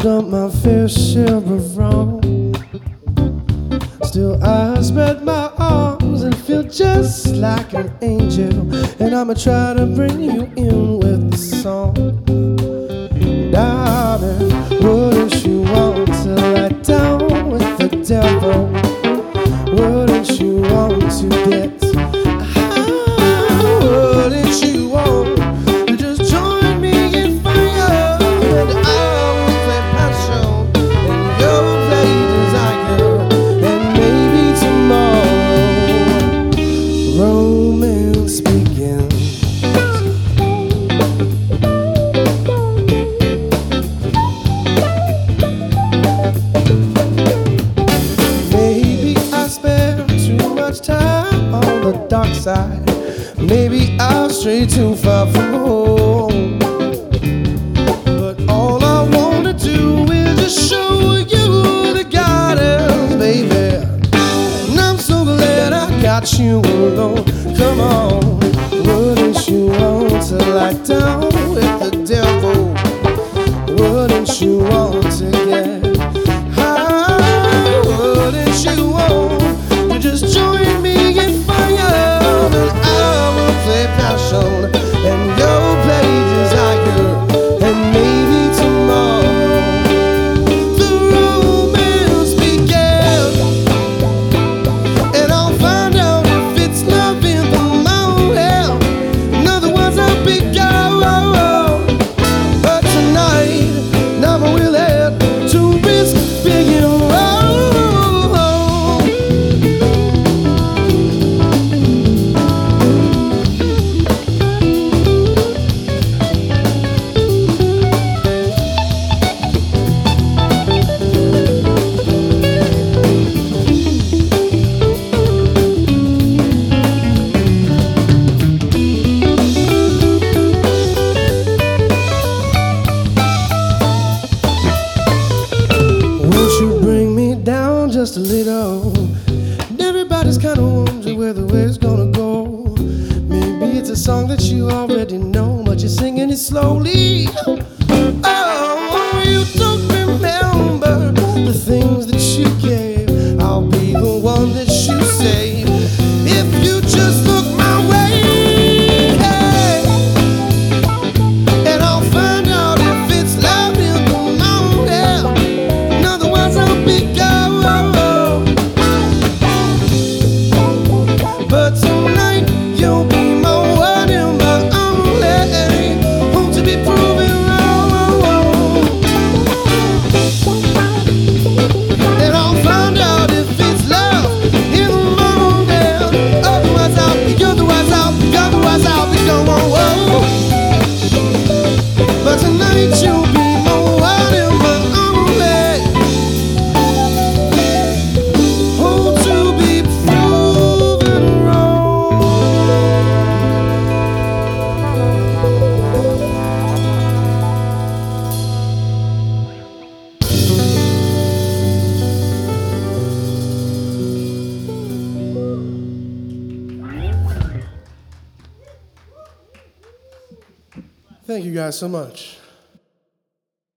done my fair share of wrong. Still I spread my arms and feel just like an angel. And I'ma try to bring you in with the song. Darling, wouldn't you want to lie down with the devil? Wouldn't you want to get high? Wouldn't you want to just join me in fire? And I will play passion and you'll play desire. And maybe tomorrow romance begins. Time on the dark side. Maybe I'll stray too far from home. But all I wanna do is just show you the guidance, baby. And I'm so glad I got you alone. Come on, wouldn't you want to lie down with the devil? Wouldn't you want to get high? Wouldn't you want to just join me in fire? And I will play passion and you'll play desire. And maybe tomorrow the romance begins. And I'll find out if it's love in the mountain. In other words, I'll be gone. But tonight, now I'm willing to risk being wrong. Just a little. And everybody's kinda wondering where the way's gonna go. Maybe it's a song that you already know, but you're singing it slowly. Oh, you don't remember the things that you gave. I'll be the one that you save if you just look my way. And I'll find out if it's love in the mountain. In other words, I'll be gone. But tonight you'll be my one and my only. Hope to be proven wrong. And I'll find out if it's love in the morning. Otherwise I'll be gone. But tonight you'll be my one and my only. Hope to be proven wrong. Thank you guys so much.